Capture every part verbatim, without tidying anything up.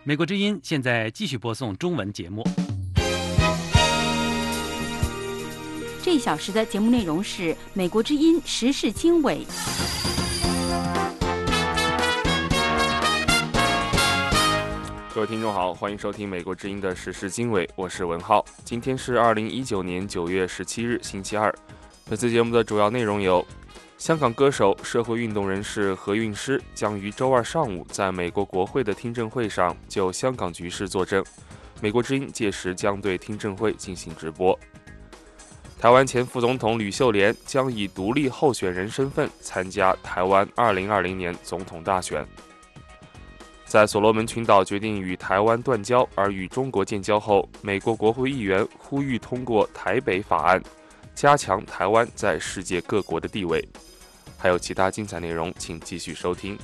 美国之音现在继续播送中文节目。 这一小时的节目内容是美国之音时事经纬。 各位听众好，欢迎收听美国之音的时事经纬，我是文浩。今天是二零一九年九月十七日，星期二。本次节目的主要内容有：香港歌手、社会运动人士何韵诗将于周二上午在美国国会的听证会上就香港局势作证，美国之音届时将对听证会进行直播。台湾前副总统吕秀莲将以独立候选人身份参加台湾二零二零年总统大选。在所罗门群岛决定与台湾断交而与中国建交后，美国国会议员呼吁通过台北法案，加强台湾在世界各国的地位。还有其他精彩内容，请继续收听。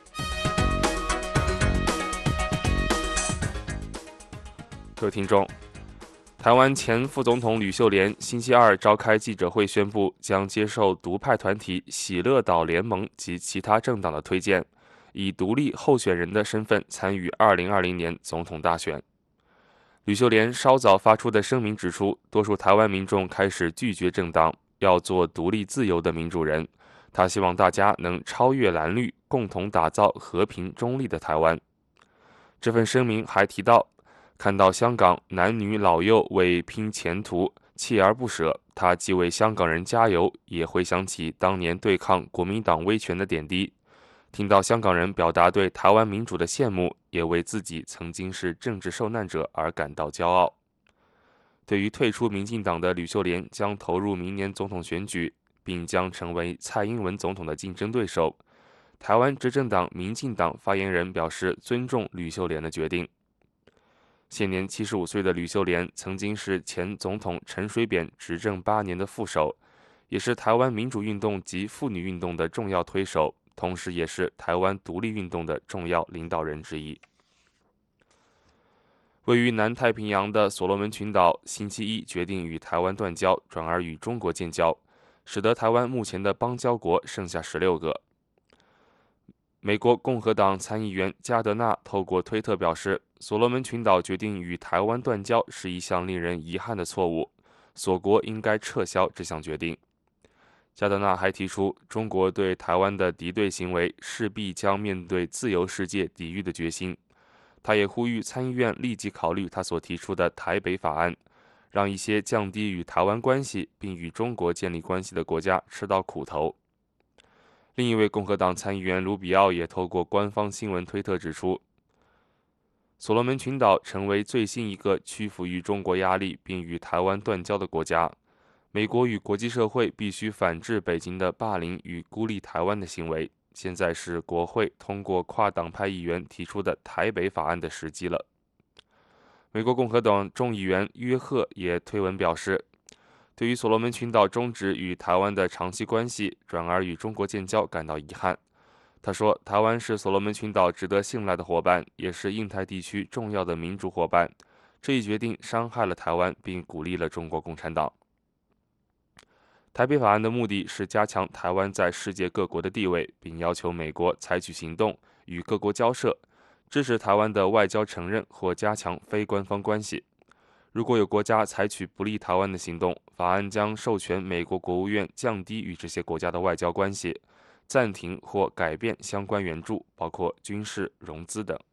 各位听众，台湾前副总统吕秀莲星期二召开记者会，宣布将接受独派团体喜乐岛联盟及其他政党的推荐，以独立候选人的身份参与二零二零年总统大选。吕秀莲稍早发出的声明指出，多数台湾民众开始拒绝政党，要做独立自由的民主人。他希望大家能超越蓝绿，共同打造和平中立的台湾。这份声明还提到，看到香港男女老幼为拼前途锲而不舍，他既为香港人加油，也回想起当年对抗国民党威权的点滴。听到香港人表达对台湾民主的羡慕，也为自己曾经是政治受难者而感到骄傲。对于退出民进党的吕秀莲将投入明年总统选举，并将成为蔡英文总统的竞争对手，台湾执政党民进党发言人表示尊重吕秀莲的决定。现年七十五岁的吕秀莲曾经是前总统陈水扁执政八年的副手，也是台湾民主运动及妇女运动的重要推手，同时也是台湾独立运动的重要领导人之一。位于南太平洋的所罗门群岛星期一决定与台湾断交，转而与中国建交，使得台湾目前的邦交国剩下十六个。美国共和党参议员加德纳透过推特表示，所罗门群岛决定与台湾断交是一项令人遗憾的错误，所国应该撤销这项决定。加德纳还提出，中国对台湾的敌对行为势必将面对自由世界抵御的决心。他也呼吁参议院立即考虑他所提出的台北法案，让一些降低与台湾关系并与中国建立关系的国家吃到苦头。另一位共和党参议员卢比奥也透过官方新闻推特指出，所罗门群岛成为最新一个屈服于中国压力并与台湾断交的国家。美国与国际社会必须反制北京的霸凌与孤立台湾的行为。现在是国会通过跨党派议员提出的台北法案的时机了。美国共和党众议员约赫也推文表示，对于所罗门群岛终止与台湾的长期关系，转而与中国建交感到遗憾。他说，台湾是所罗门群岛值得信赖的伙伴，也是印太地区重要的民主伙伴。这一决定伤害了台湾，并鼓励了中国共产党。台北法案的目的是加强台湾在世界各国的地位，并要求美国采取行动与各国交涉，支持台湾的外交承认或加强非官方关系。如果有国家采取不利台湾的行动，法案将授权美国国务院降低与这些国家的外交关系，暂停或改变相关援助，包括军事、融资等。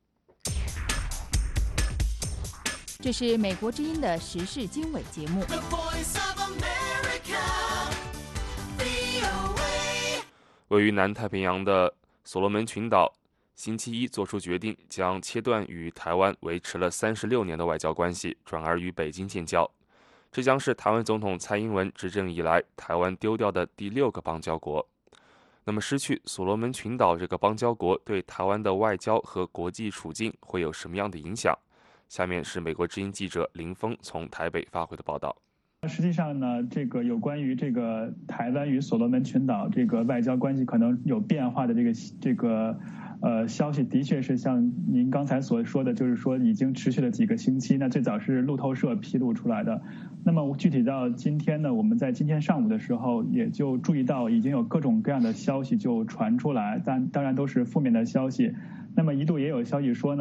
这是美国之音的时事经纬节目。 位于南太平洋的所罗门群岛星期一做出决定，将切断与台湾维持了三十六年的外交关系，转而与北京建交。这将是台湾总统蔡英文执政以来台湾丢掉的第六个邦交国。那么失去所罗门群岛这个邦交国对台湾的外交和国际处境会有什么样的影响？下面是美国之音记者林峰从台北发回的报道。 实际上呢，这个有关于这个台湾与所罗门群岛这个外交关系可能有变化的这个这个呃消息，的确是像您刚才所说的，就是说已经持续了几个星期。那最早是路透社披露出来的。那么具体到今天呢，我们在今天上午的时候也就注意到，已经有各种各样的消息就传出来，但当然都是负面的消息。那么一度也有消息说呢，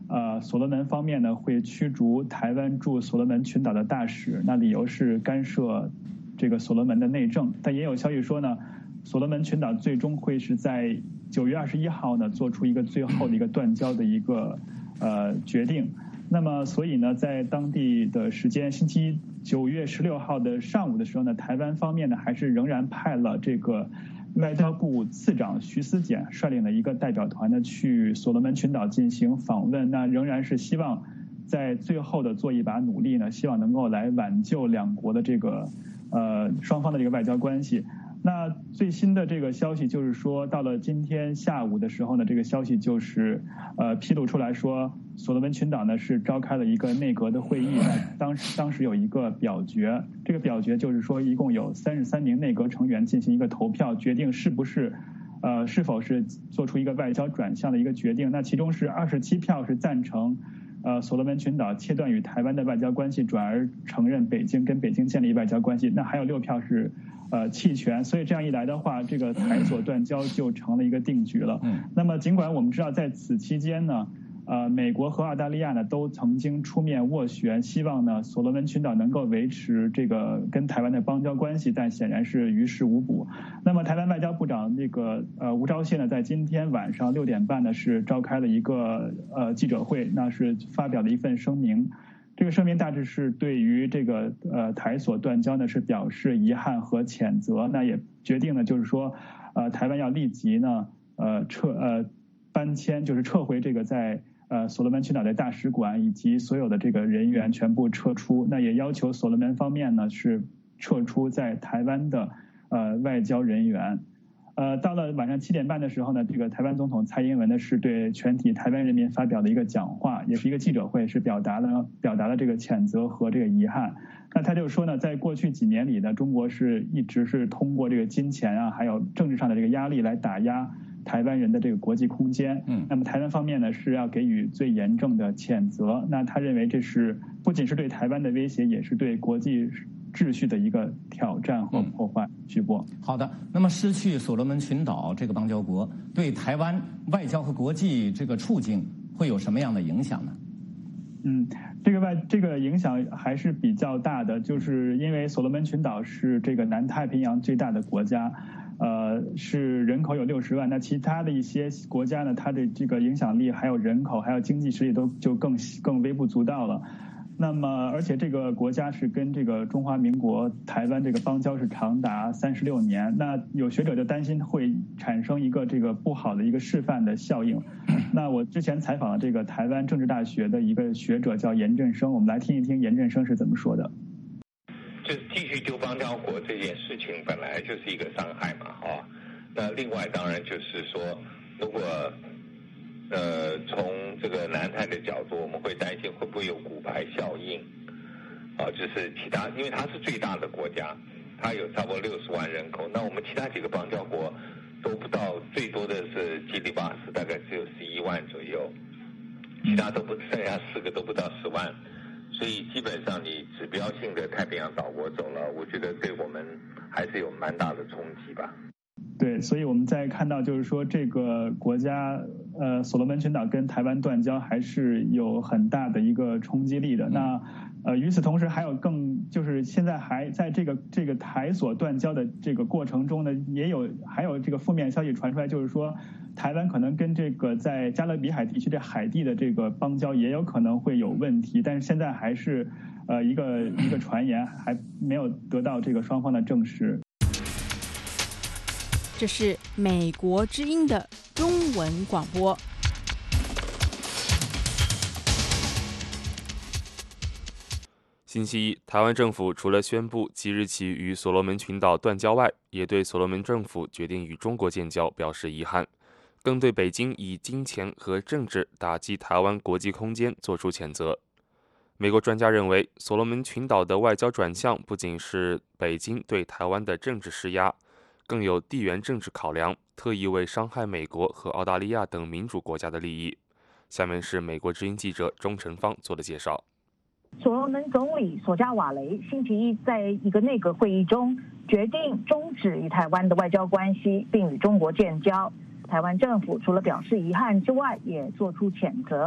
呃，所罗门方面呢会驱逐台湾驻所罗门群岛的大使，那理由是干涉这个所罗门的内政。但也有消息说呢，所罗门群岛最终会是在九月二十一号呢做出一个最后的一个断交的一个呃决定。那么，所以呢，在当地的时间星期一九月十六号的上午的时候呢，台湾方面呢还是仍然派了这个外交部次长徐思俭率领了一个代表团呢去所罗门群岛进行访问，那仍然是希望在最后的做一把努力呢，希望能够来挽救两国的这个呃双方的这个外交关系。那最新的这个消息就是说，到了今天下午的时候呢，这个消息就是呃披露出来说，所罗门群岛呢是召开了一个内阁的会议，那当时当时有一个表决，这个表决就是说一共有三十三名内阁成员进行一个投票，决定是不是呃是否是做出一个外交转向的一个决定。那其中是二十七票是赞成呃所罗门群岛切断与台湾的外交关系，转而承认北京跟北京建立外交关系，那还有六票是呃弃权，所以这样一来的话，这个台所断交就成了一个定局了。嗯，那么尽管我们知道在此期间呢，呃，美国和澳大利亚呢都曾经出面斡旋，希望呢所罗门群岛能够维持这个跟台湾的邦交关系，但显然是于事无补。那么台湾外交部长这个呃吴钊燮呢，在今天晚上六点半呢是召开了一个呃记者会，那是发表了一份声明。这个声明大致是对于这个呃台所断交呢是表示遗憾和谴责，那也决定呢就是说，呃台湾要立即呢呃撤呃搬迁，就是撤回这个在呃所罗门群岛的大使馆以及所有的这个人员全部撤出，那也要求所罗门方面呢是撤出在台湾的呃外交人员。呃，到了晚上七点半的时候呢，这个台湾总统蔡英文呢是对全体台湾人民发表了一个讲话，也是一个记者会，是表达了表达了这个谴责和这个遗憾。那他就说呢，在过去几年里呢，中国是一直是通过这个金钱啊，还有政治上的这个压力来打压台湾人的这个国际空间。嗯，那么台湾方面呢是要给予最严正的谴责。那他认为这是不仅是对台湾的威胁，也是对国际秩序的一个挑战和破坏。徐波， 好的。那么失去所罗门群岛这个邦交国，对台湾外交和国际这个处境会有什么样的影响呢？ 嗯，这个外这个影响还是比较大的，就是因为所罗门群岛是这个南太平洋最大的国家，呃，是人口有六十万。那其他的一些国家呢，它的这个影响力、还有人口、还有经济实力都就更更微不足道了。那么，而且这个国家是跟这个中华民国台湾这个邦交是长达三十六年，那有学者就担心会产生一个这个不好的一个示范的效应。那我之前采访了这个台湾政治大学的一个学者叫严振生，我们来听一听严振生是怎么说的。 就是继续丢邦交国这件事情本来就是一个伤害嘛，哈、哦。那另外当然就是说，如果呃，从这个南太的角度，我们会担心会不会有骨牌效应，啊，就是其他，因为它是最大的国家，它有差不多六十万人口，那我们其他几个邦交国都不到，最多的是基里巴斯，大概只有十一万左右，其他都不，剩下四个都不到十万，所以基本上你指标性的太平洋岛国走了，我觉得对我们还是有蛮大的冲击吧。 对，所以我们在看到就是说这个国家，呃，所罗门群岛跟台湾断交还是有很大的一个冲击力的。那呃，与此同时还有更就是现在还在这个这个台所断交的这个过程中呢，也有还有这个负面消息传出来，就是说台湾可能跟这个在加勒比海地区这海地的这个邦交也有可能会有问题，但是现在还是呃一个一个传言，还没有得到这个双方的证实。 这是美国之音的中文广播。 星期一，台湾政府除了宣布即日起与所罗门群岛断交外，也对所罗门政府决定与中国建交表示遗憾，更对北京以金钱和政治打击台湾国际空间作出谴责。美国专家认为，所罗门群岛的外交转向不仅是北京对台湾的政治施压，更有地缘政治考量，特意为伤害美国和澳大利亚等民主国家的利益。下面是美国之音记者钟晨芳做的介绍。 所罗门总理索加瓦雷星期一在一个内阁会议中决定终止与台湾的外交关系，并与中国建交。台湾政府除了表示遗憾之外，也做出谴责。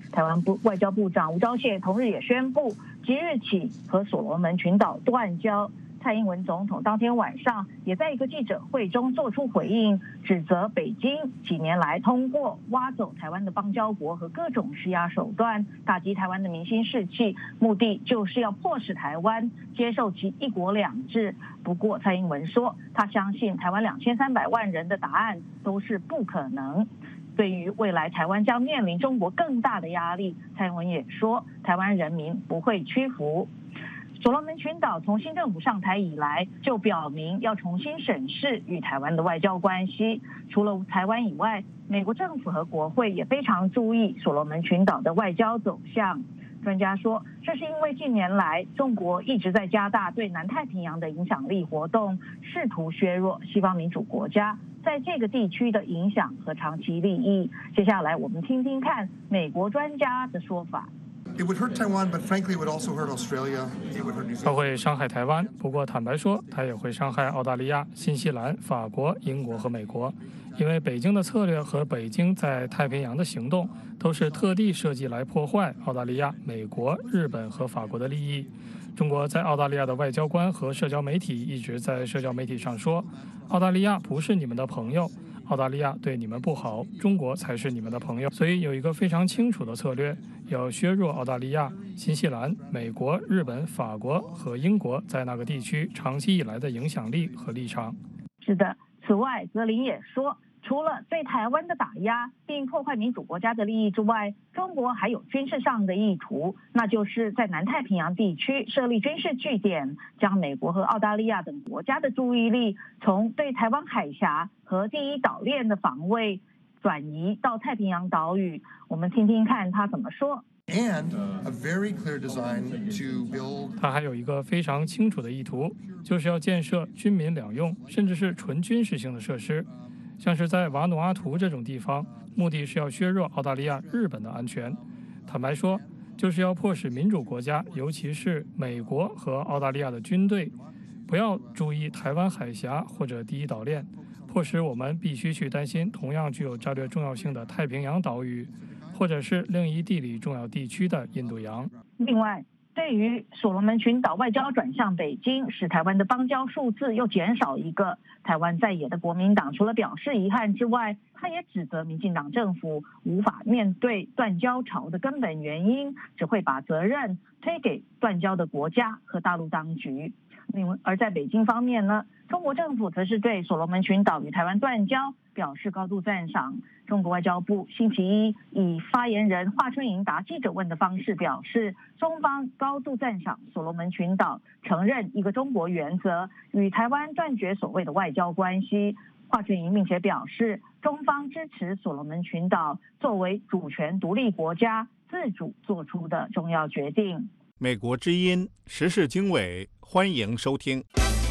台湾部外交部长吴钊燮同日也宣布，即日起和所罗门群岛断交。蔡英文总统当天晚上也在一个记者会中做出回应，指责北京几年来通过挖走台湾的邦交国和各种施压手段，打击台湾的民心士气，目的就是要迫使台湾接受其一国两制。不过蔡英文说，他相信台湾两千三百万人的答案都是不可能。对于未来台湾将面临中国更大的压力，蔡英文也说，台湾人民不会屈服。所罗门群岛从新政府上台以来，就表明要重新审视与台湾的外交关系。除了台湾以外，美国政府和国会也非常注意所罗门群岛的外交走向。专家说，这是因为近年来中国一直在加大对南太平洋的影响力活动，试图削弱西方民主国家在这个地区的影响和长期利益。接下来我们听听看美国专家的说法。 It would hurt Taiwan, but frankly, it would also hurt Australia. It would hurt New Zealand. 它会伤害台湾，不过坦白说，它也会伤害澳大利亚、新西兰、法国、英国和美国，因为北京的策略和北京在太平洋的行动都是特地设计来破坏澳大利亚、美国、日本和法国的利益。中国在澳大利亚的外交官和社交媒体一直在社交媒体上说，澳大利亚不是你们的朋友。澳大利亚对你们不好，中国才是你们的朋友。所以有一个非常清楚的策略，要削弱澳大利亚、新西兰、美国、日本、法国和英国在那个地区长期以来的影响力和立场。 是的，此外，泽林也说，除了对台湾的打压并破坏民主国家的利益之外，中国还有军事上的意图，那就是在南太平洋地区设立军事据点，将美国和澳大利亚等国家的注意力从对台湾海峡和第一岛链的防卫转移到太平洋岛屿。我们听听看他怎么说。 And a very clear design to build. 它还有一个非常清楚的意图，就是要建设军民两用，甚至是纯军事性的设施。像是在瓦努阿图这种地方，目的是要削弱澳大利亚、日本的安全。坦白说，就是要迫使民主国家，尤其是美国和澳大利亚的军队，不要注意台湾海峡或者第一岛链，迫使我们必须去担心同样具有战略重要性的太平洋岛屿，或者是另一地理重要地区的印度洋。 另外，对于所罗门群岛外交转向北京，使台湾的邦交数字又减少一个，台湾在野的国民党除了表示遗憾之外，他也指责民进党政府无法面对断交潮的根本原因，只会把责任推给断交的国家和大陆当局。而在北京方面呢，中国政府则是对所罗门群岛与台湾断交表示高度赞赏。中国外交部星期一以发言人华春莹答记者问的方式表示，中方高度赞赏所罗门群岛承认一个中国原则，与台湾断绝所谓的外交关系。华春莹并且表示，中方支持所罗门群岛作为主权独立国家自主做出的重要决定。 美国之音时事经纬，欢迎收听。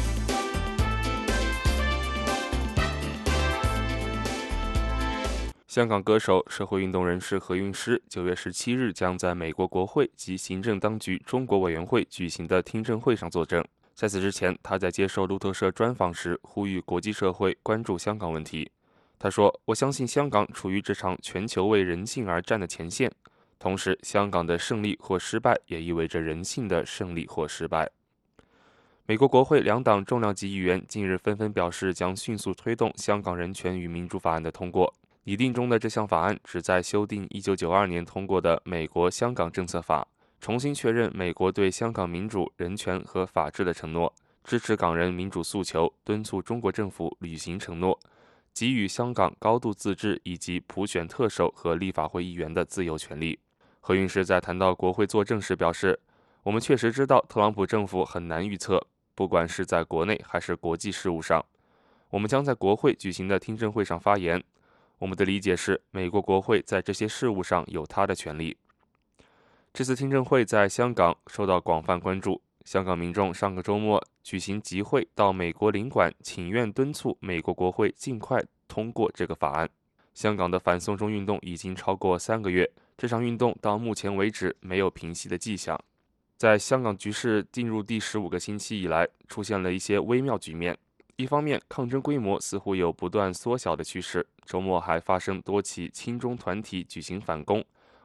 香港歌手、社会运动人士何韵诗九月十七日将在美国国会及行政当局中国委员会举行的听证会上作证。在此之前，他在接受路透社专访时呼吁国际社会关注香港问题。他说：“我相信香港处于这场全球为人性而战的前线。同时，香港的胜利或失败也意味着人性的胜利或失败。”美国国会两党重量级议员近日纷纷表示，将迅速推动《香港人权与民主法案》的通过。拟定中的这项法案旨在修订一九九二年通过的《美国香港政策法》，重新确认美国对香港民主、人权和法治的承诺，支持港人民主诉求，敦促中国政府履行承诺，给予香港高度自治以及普选特首和立法会议员的自由权利。何韵诗在谈到国会作证时表示，我们确实知道特朗普政府很难预测，不管是在国内还是国际事务上。我们将在国会举行的听证会上发言。我们的理解是，美国国会在这些事务上有它的权利。这次听证会在香港受到广泛关注。香港民众上个周末举行集会，到美国领馆请愿，敦促美国国会尽快通过这个法案。香港的反送中运动已经超过三个月，这场运动到目前为止没有平息的迹象。在香港局势进入第十五个星期以来，出现了一些微妙局面。一方面，抗争规模似乎有不断缩小的趋势，周末还发生多起亲中团体举行反攻，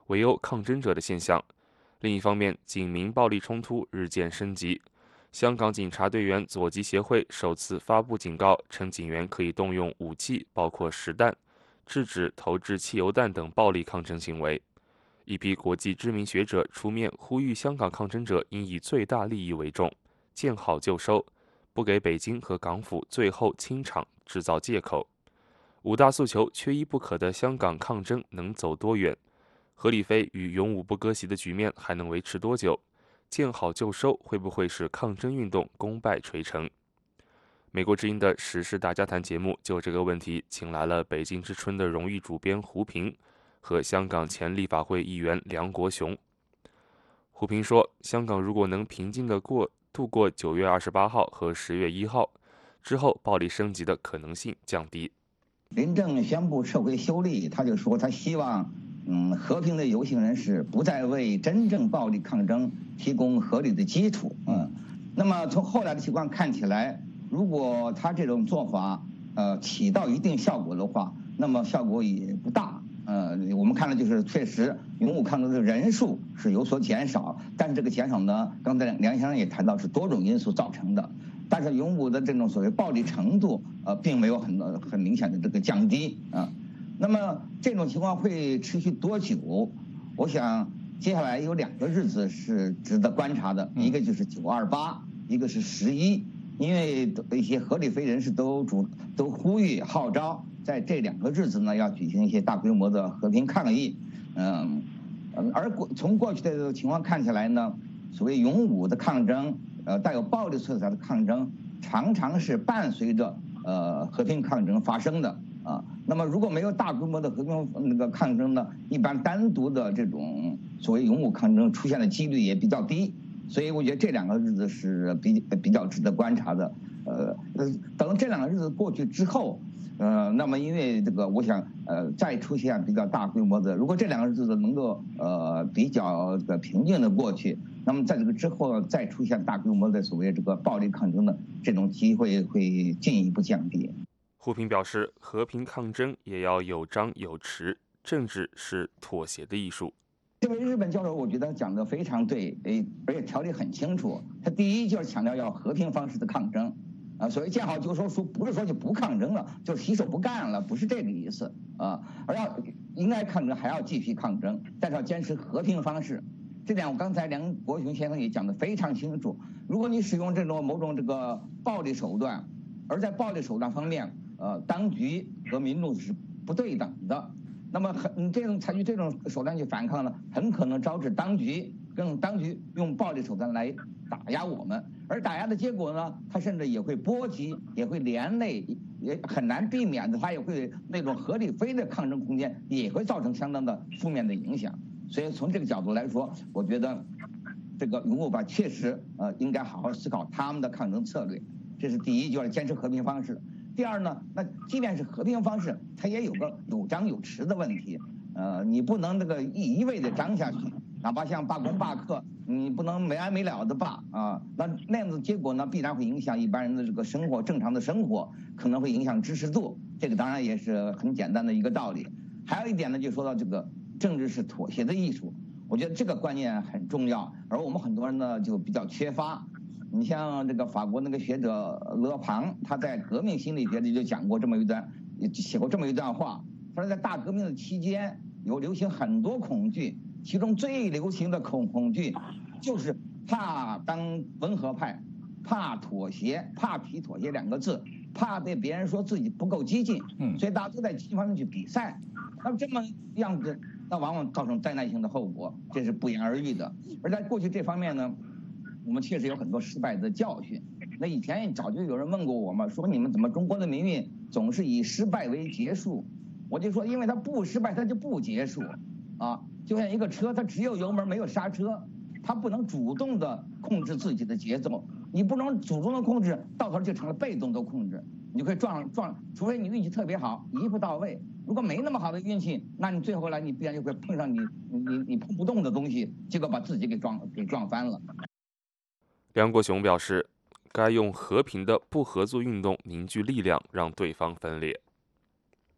围殴抗争者的现象。另一方面，警民暴力冲突日渐升级。香港警察队员左吉协会首次发布警告，称警员可以动用武器，包括实弹，制止投掷汽油弹等暴力抗争行为。一批国际知名学者出面呼吁香港抗争者应以最大利益为重，见好就收，不给北京和港府最后清场制造借口。五大诉求缺一不可的香港抗争能走多远？何理非与永武不割席的局面还能维持多久？见好就收会不会使抗争运动功败垂成？美国之音的时事大家谈节目就这个问题请来了北京之春的荣誉主编胡平和香港前立法会议员梁国雄。胡平说，香港如果能平静地过度过九月二十八号和十月一号之后，暴力升级的可能性降低。 林郑宣布撤回修例，他就说他希望嗯，和平的游行人士不再为真正暴力抗争提供合理的基础。嗯，那么从后来的情况看起来，如果他这种做法呃起到一定效果的话，那么效果也不大。呃，我们看了就是确实勇武抗争的人数是有所减少，但是这个减少呢，刚才梁先生也谈到是多种因素造成的。但是勇武的这种所谓暴力程度，呃，并没有很很明显的这个降低啊。那么这种情况会持续多久？我想接下来有两个日子是值得观察的，一个就是九二八，一个是十一，因为一些合理非人士都主都呼吁号召，在这两个日子呢要举行一些大规模的和平抗议。嗯，而过从过去的情况看起来呢，所谓勇武的抗争，呃，带有暴力色彩的抗争，常常是伴随着呃和平抗争发生的。啊，那么如果没有大规模的和平那个抗争呢，一般单独的这种所谓勇武抗争出现的几率也比较低，所以我觉得这两个日子是比比较值得观察的。呃，等这两个日子过去之后，呃，那么因为这个，我想呃再出现比较大规模的，如果这两个日子能够呃比较的平静的过去，那么在这个之后再出现大规模的所谓这个暴力抗争的这种机会会进一步降低。 胡平表示，和平抗争也要有章有弛，政治是妥协的艺术。 这位日本教授，我觉得讲得非常对，诶，而且条理很清楚。他第一就是强调要和平方式的抗争，啊，所谓见好就收，说不是说就不抗争了，就洗手不干了，不是这个意思啊，而要应该抗争，还要继续抗争，但是要坚持和平方式。这点我刚才梁国雄先生也讲得非常清楚。如果你使用这种某种这个暴力手段，而在暴力手段方面，呃，当局和民众是不对等的，那么很这种采取这种手段去反抗呢，很可能招致当局跟当局用暴力手段来打压我们，而打压的结果呢，它甚至也会波及，也会连累，也很难避免的，它也会那种合理非的抗争空间也会造成相当的负面的影响。所以从这个角度来说，我觉得这个勇武吧确实呃应该好好思考他们的抗争策略，这是第一，就是坚持和平方式。第二呢，那即便是和平方式，它也有个有章有弛的问题。呃，你不能那个一一味的张下去，哪怕像罢工罢课，你不能没完没了的罢啊。那那样子结果呢，必然会影响一般人的这个生活，正常的生活，可能会影响支持度。这个当然也是很简单的一个道理。还有一点呢，就说到这个政治是妥协的艺术，我觉得这个观念很重要，而我们很多人呢就比较缺乏。你像这个法国那个学者勒庞，他在《革命心理学》里就讲过这么一段，写过这么一段话。他说，在大革命的期间，有流行很多恐惧，其中最流行的恐恐惧，就是怕当温和派，怕妥协，怕提妥协两个字，怕被别人说自己不够激进，嗯，所以大家都在激进方面去比赛。那么这么样子，那往往造成灾难性的后果，这是不言而喻的。而在过去这方面呢，我们确实有很多失败的教训。那以前早就有人问过我嘛，说你们怎么中国的命运总是以失败为结束？我就说，因为它不失败，它就不结束，啊，就像一个车，它只有油门没有刹车，它不能主动的控制自己的节奏，你不能主动的控制，到头就成了被动的控制，你就会撞撞，除非你运气特别好，一步到位。如果没那么好的运气，那你最后来你必然就会碰上你你你碰不动的东西，结果把自己给撞给撞翻了。 梁国雄表示，该用和平的不合作运动凝聚力量，让对方分裂。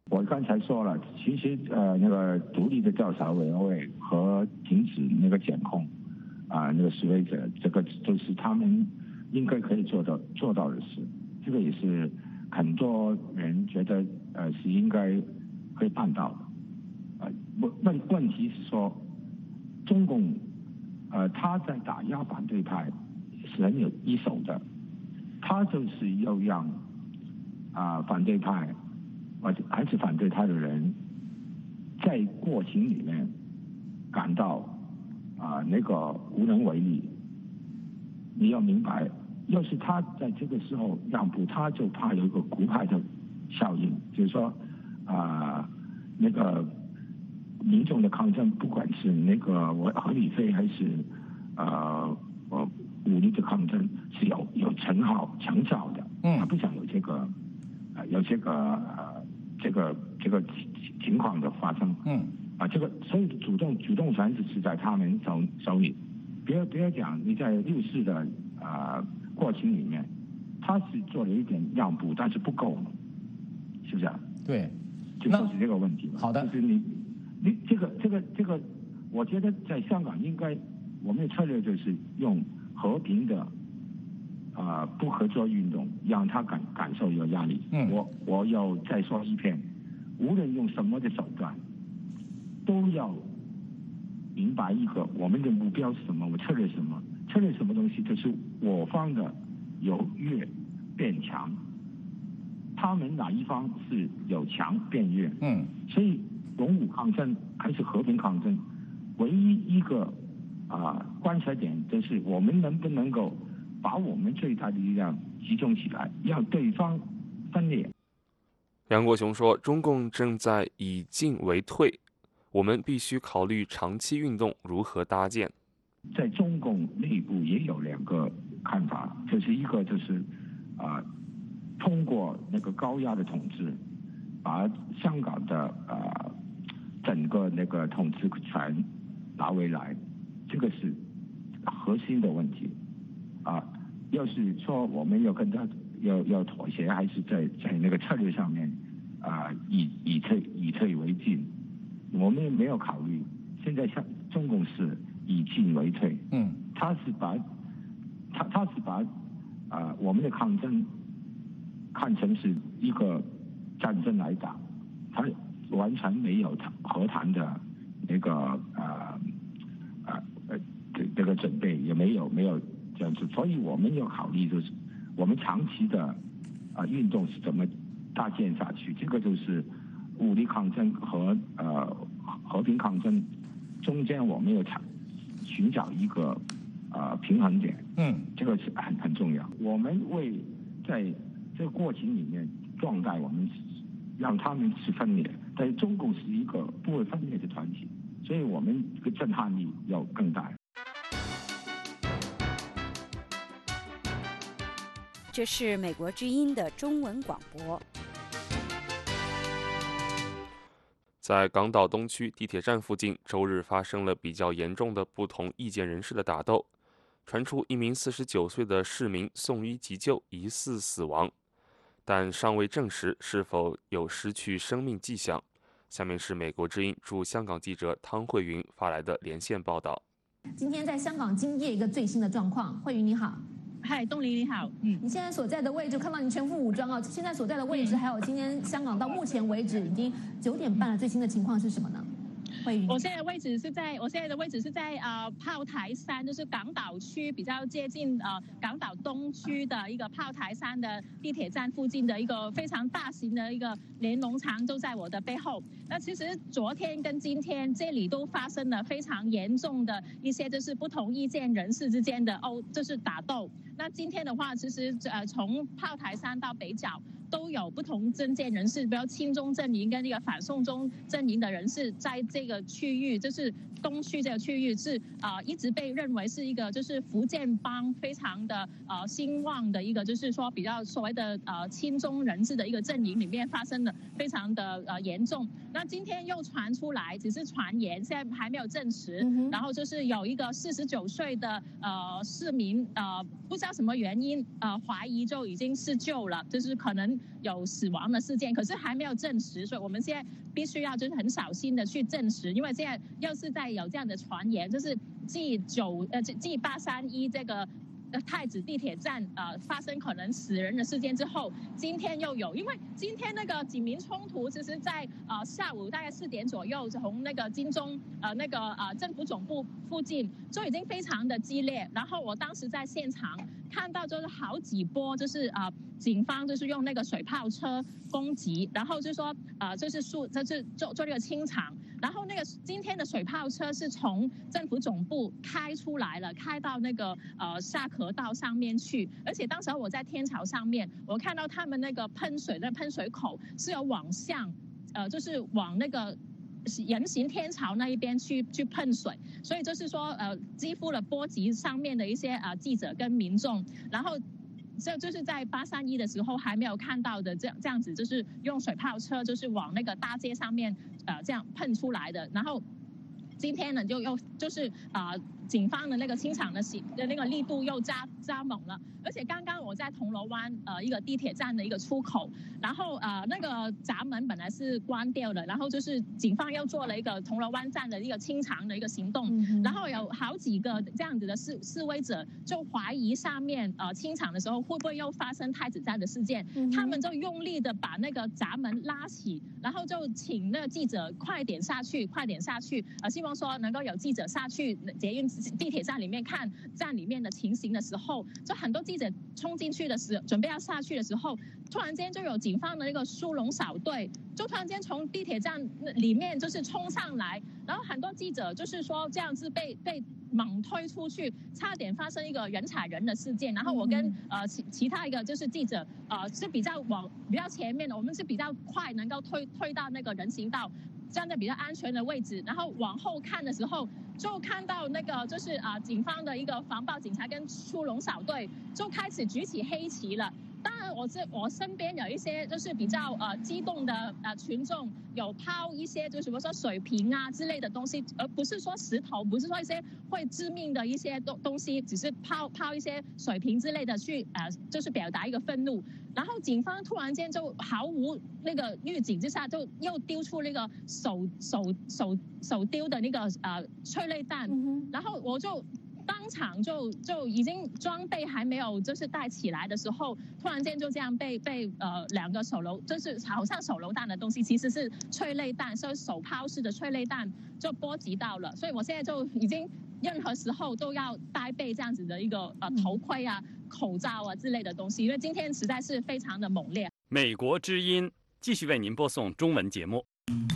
我刚才说了，其实呃那个独立的调查委员会和停止那个检控啊、呃、那个示威者，这个都是他们应该可以做到做到的事。这个也是很多人觉得呃是应该可以办到的。呃问问问题是说，中共呃他在打压反对派是很有一手的，他就是要让啊、呃、反对派。而且还是反对他的人，在过程里面感到啊、呃、那个无能为力。你要明白，要是他在这个时候让步，他就怕有一个骨牌的效应，就是说啊、呃、那个民众的抗争，不管是那个合理非还是呃呃武力的抗争，是有有成效成效的。嗯，他不想有这个呃有这个呃。这个这个情况的发生，嗯，啊，这个所以主动主动权是在他们手手里。别别讲你在六四的啊、呃、过程里面，他是做了一点让步，但是不够，是不是啊？ 对， 就就是这个问题。 好的， 就是你你这个这个这个，我觉得在香港应该我们的策略就是用和平的。啊、呃，不合作运动让他感感受有压力。嗯，我我要再说一遍，无论用什么的手段，都要明白一个我们的目标是什么，我策略什么，策略什么东西，就是我方的有弱变强，他们哪一方是有强变弱。嗯，所以勇武抗争还是和平抗争，唯一一个啊、呃、观察点就是我们能不能够。把我们最大的力量集中起来，让对方分裂。 梁国雄说，中共正在以进为退，我们必须考虑长期运动如何搭建。 在中共内部也有两个看法，就是一个就是啊、呃，通过那个高压的统治，把香港的啊、呃、整个那个统治权拿回来，这个是核心的问题。啊，要是说我们要跟他要要妥协，还是在在那个策略上面啊，以以退以退为进，我们没有考虑。现在像中共是以进为退，嗯，他是把他他是把啊我们的抗争看成是一个战争来打，他完全没有和谈的那个啊啊呃这这个准备，也没有没有。这样子，所以我们要考虑，就是我们长期的啊、呃、运动是怎么搭建下去。这个就是武力抗争和呃和平抗争中间，我们要寻寻找一个啊、呃、平衡点。嗯，这个是很很重要。我们为在这个过程里面壮大我们，让他们是分裂，但是中共是一个不会分裂的团体，所以我们这个震撼力要更大。 这是美国之音的中文广播。 在港岛东区地铁站附近，周日发生了比较严重的不同意见人士的打斗，传出一名四十九岁的市民送医急救，疑似死亡，但尚未证实是否有失去生命迹象。下面是美国之音驻香港记者汤慧云发来的连线报道。 今天在香港今夜一个最新的状况，慧云你好。 嗨，东林你好。嗯， 你现在所在的位置，看到你全副武装啊，现在所在的位置，还有今天香港到目前为止已经九点半了，最新的情况是什么呢？ 我现在的位置是在，我现在的位置是在呃炮台山，就是港岛区比较接近呃港岛东区的一个炮台山的地铁站附近的一个非常大型的一个连农场，就在我的背后。那其实昨天跟今天这里都发生了非常严重的一些就是不同意见人士之间的哦，就是打斗。那今天的话，其实呃从炮台山到北角都有不同政见人士，比如亲中阵营跟那个反送中阵营的人士，在这个区域，就是东区这个区域是啊、呃、一直被认为是一个就是福建帮非常的呃兴旺的一个，就是说比较所谓的呃亲中人士的一个阵营里面发生的非常的呃严重。那今天又传出来，只是传言，现在还没有证实。嗯、然后就是有一个四十九岁的呃市民呃不知道什么原因呃怀疑就已经施救了，就是可能经有死亡的事件，可是还没有证实，所以我们现在必须要就是很小心的去证实，因为现在要是在有这样的传言，就是继九呃继八三一这个。呃，太子地铁站呃发生可能死人的事件之后，今天又有，因为今天那个警民冲突，其实在呃下午大概四点左右，从那个金钟呃那个呃政府总部附近就已经非常的激烈。然后我当时在现场看到就是好几波，就是呃警方就是用那个水炮车攻击，然后就说呃就是树就是做做这个清场。然后那个今天的水炮车是从政府总部开出来了，开到那个呃下河道上面去，而且当时我在天桥上面，我看到他们那个喷水的喷水口是有往向，呃就是往那个人行天桥那一边去去喷水，所以就是说呃几乎了波及上面的一些呃记者跟民众，然后。这就是在八三一的时候还没有看到的，这样这样子就是用水炮车，就是往那个大街上面，呃，这样喷出来的。然后今天呢，就又就是啊、呃，警方的那个清场的的那个力度又加加猛了。而且刚刚我在铜锣湾呃一个地铁站的一个出口，然后呃那个闸门本来是关掉的，然后就是警方又做了一个铜锣湾站的一个清场的一个行动，嗯、然后有好几个这样子的示示威者就怀疑上面呃清场的时候会不会又发生太子站的事件，嗯、他们就用力的把那个闸门拉起，然后就请那个记者快点下去，快点下去，呃希望说能够有记者下去捷运地铁站里面看站里面的情形的时候，就很多记者冲进去的时候，准备要下去的时候，突然间就有警方的那个殊龙扫队，就突然间从地铁站里面就是冲上来，然后很多记者就是说这样子被被猛推出去，差点发生一个人踩人的事件。然后我跟呃其其他一个就是记者呃是比较往比较前面的，我们是比较快能够推推到那个人行道，站在比较安全的位置，然后往后看的时候，就看到那个就是啊、呃、警方的一个防暴警察跟殊龙扫队就开始举起黑旗了。当然我是我身边有一些就是比较呃激动的呃群众，有抛一些就是比如说水瓶啊之类的东西，而不是说石头，不是说一些会致命的一些东东西，只是抛抛一些水瓶之类的去呃就是表达一个愤怒。然后警方突然间就毫无那个预警之下，就又丢出那个手手手手丢的那个呃催泪弹，嗯、然后我就当场就就已经装备还没有就是带起来的时候，突然间就这样被被呃两个手榴，就是好像手榴弹的东西，其实是催泪弹，所以手抛式的催泪弹就波及到了，所以我现在就已经任何时候都要带备这样子的一个呃头盔啊、口罩啊之类的东西，因为今天实在是非常的猛烈。 美国之音继续为您播送中文节目。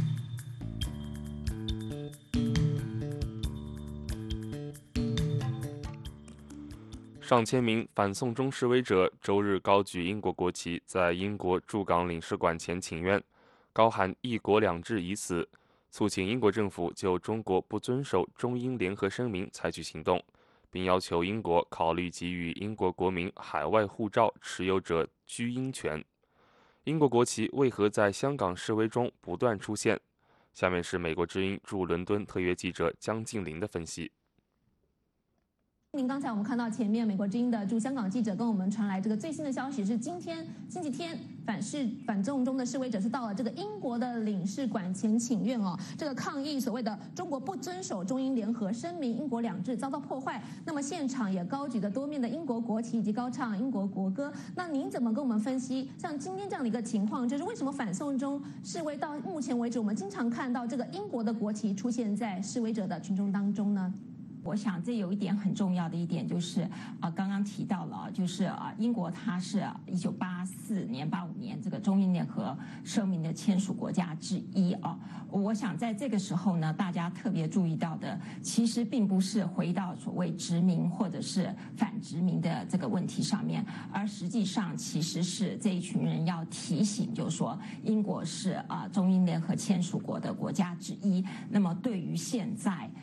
上千名反送中示威者周日高举英国国旗，在英国驻港领事馆前请愿，高喊“一国两制已死”，促请英国政府就中国不遵守中英联合声明采取行动，并要求英国考虑给予英国国民海外护照持有者居英权。英国国旗为何在香港示威中不断出现？下面是美国之音驻伦敦特约记者江静林的分析。 您刚才我们看到前面美国之音的驻香港记者跟我们传来这个最新的消息是，今天星期天反示反送中的示威者是到了这个英国的领事馆前请愿哦，这个抗议所谓的中国不遵守中英联合声明，英国两制遭到破坏。那么现场也高举着多面的英国国旗以及高唱英国国歌。那您怎么跟我们分析像今天这样的一个情况，就是为什么反送中示威到目前为止，我们经常看到这个英国的国旗出现在示威者的群众当中呢？ 我想这有一点很重要的一点就是啊、呃，刚刚提到了，就是啊、呃，英国它是一九八四年、八五年这个中英联合声明的签署国家之一啊。我想在这个时候呢，大家特别注意到的，其实并不是回到所谓殖民或者是反殖民的这个问题上面，而实际上其实是这一群人要提醒，就是说英国是啊、呃、中英联合签署国的国家之一。那么对于现在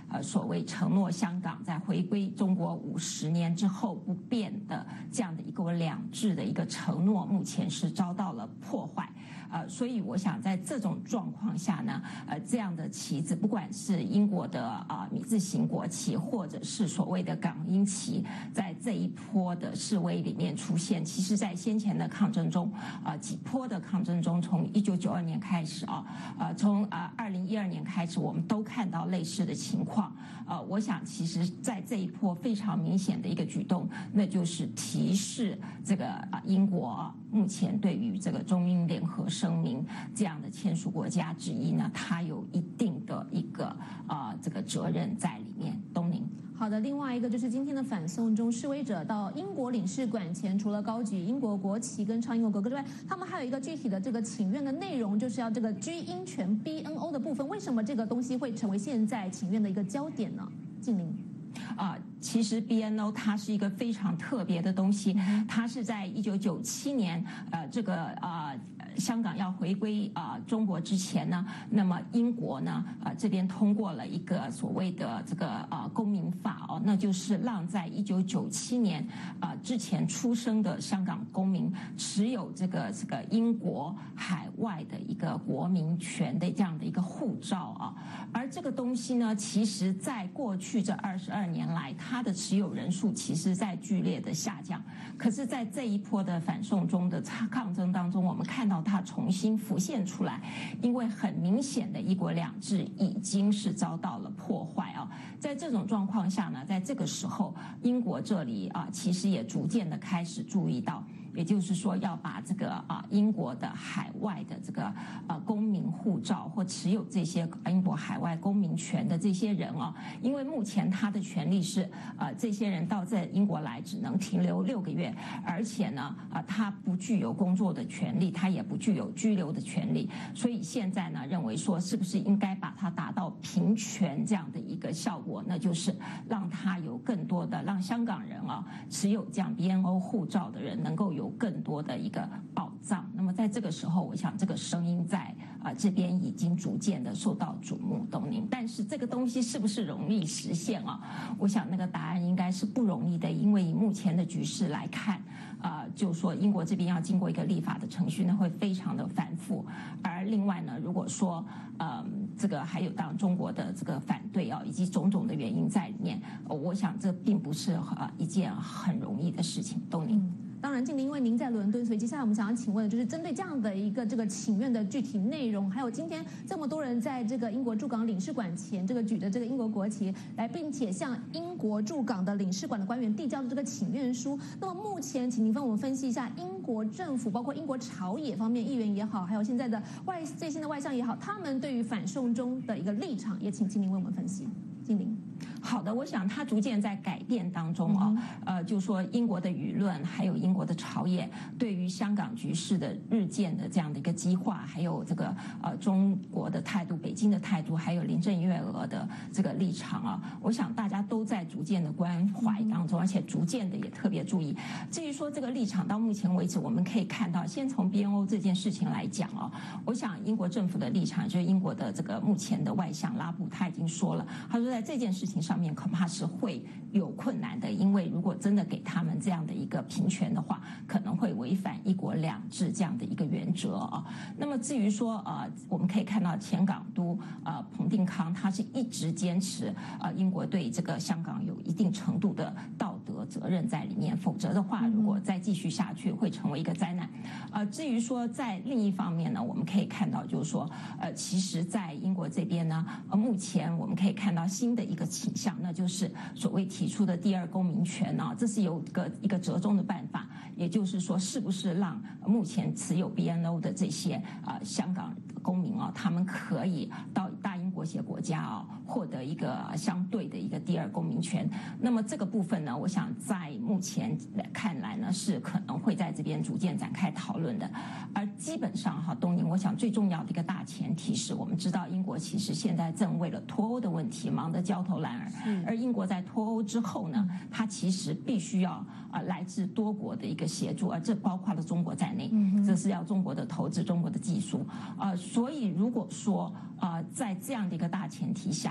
呃所谓承诺香港在回归中国五十年之后不变的这样的一国两制的一个承诺，目前是遭到了破坏。呃，所以我想在这种状况下呢，呃，这样的旗子，不管是英国的啊、呃、米字形国旗，或者是所谓的港英旗，在这一波的示威里面出现。其实，在先前的抗争中，啊、呃、几波的抗争中，从一九九二年开始啊，呃，从啊二零一二年开始，我们都看到类似的情况。呃，我想，其实在这一波非常明显的一个举动，那就是提示这个啊、呃、英国、啊、目前对于这个中英联合声明这样的签署国家之一呢，它有一定的一个啊、呃、这个责任在里面。东宁。 好的，另外一个就是今天的反送中示威者到英国领事馆前，除了高举英国国旗跟唱英国国歌之外，他们还有一个具体的这个请愿的内容，就是要这个居英权 B N O 的部分。为什么这个东西会成为现在请愿的一个焦点呢？静玲。 啊、呃，其实 B N O 它是一个非常特别的东西，它是在一九九七年，呃，这个啊、呃、香港要回归啊、呃、中国之前呢，那么英国呢，啊、呃、这边通过了一个所谓的这个啊、呃、公民法哦，那就是让在一九九七年啊、呃、之前出生的香港公民持有这个这个英国海外的一个国民权的这样的一个护照啊，而这个东西呢，其实在过去这二十二年来，它的持有人数其实在剧烈的下降。可是，在这一波的反送中的抗争当中，我们看到它重新浮现出来，因为很明显的一国两制已经是遭到了破坏啊。在这种状况下呢，在这个时候，英国这里啊，其实也逐渐的开始注意到。也就是说，要把这个啊英国的海外的这个呃公民护照或持有这些英国海外公民权的这些人啊，因为目前他的权利是呃这些人到在英国来只能停留六个月，而且呢啊他不具有工作的权利，他也不具有居留的权利，所以现在呢认为说是不是应该把它达到平权这样的一个效果，那就是让他有更多的让香港人啊持有这样 B N O 护照的人能够有更多的一个保障。那么在这个时候，我想这个声音在啊、呃、这边已经逐渐的受到瞩目，东宁。但是这个东西是不是容易实现啊？我想那个答案应该是不容易的，因为以目前的局势来看，啊、呃，就说英国这边要经过一个立法的程序呢，会非常的繁复。而另外呢，如果说呃这个还有当中国的这个反对啊，以及种种的原因在里面，呃、我想这并不是呃一件很容易的事情，东宁。 嗯当然，静玲，因为您在伦敦，所以接下来我们想要请问的就是针对这样的一个这个请愿的具体内容，还有今天这么多人在这个英国驻港领事馆前这个举着这个英国国旗来，并且向英国驻港的领事馆的官员递交的这个请愿书。那么目前，请您帮我们分析一下英国政府，包括英国朝野方面议员也好，还有现在的外最新的外相也好，他们对于反送中的一个立场，也请静玲为我们分析。静玲。 好的，我想它逐渐在改变当中啊，呃，就说英国的舆论还有英国的朝野对于香港局势的日渐的这样的一个激化，还有这个呃中国的态度、北京的态度，还有林郑月娥的这个立场啊，我想大家都在逐渐的关怀当中，而且逐渐的也特别注意。至于说这个立场，到目前为止我们可以看到，先从 B N O 这件事情来讲啊，我想英国政府的立场，就是英国的这个目前的外相拉布他已经说了，他说在这件事情上面恐怕是会有困难的，因为如果真的给他们这样的一个平权的话，可能会违反一国两制这样的一个原则啊。那么至于说呃，我们可以看到前港督呃彭定康，他是一直坚持呃英国对这个香港有一定程度的道德责任在里面，否则的话，如果再继续下去，会成为一个灾难。呃，至于说在另一方面呢，我们可以看到就是说，呃，其实，在英国这边呢，呃，目前我们可以看到新的一个倾向，那就是所谓提出的第二公民权啊，这是有个一个折中的办法，也就是说，是不是让目前持有 B N O 的这些啊、呃、香港公民啊，他们可以到大英国协国家啊，获得一个相对的一个第二公民权。那么这个部分呢，我想在目前看来呢，是可能会在这边逐渐展开讨论的。而基本上哈，东宁，我想最重要的一个大前提是我们知道，英国其实现在正为了脱欧的问题忙得焦头烂额。而英国在脱欧之后呢，它其实必须要呃来自多国的一个协助，而这包括了中国在内，这是要中国的投资、中国的技术。呃，所以如果说呃在这样的一个大前提下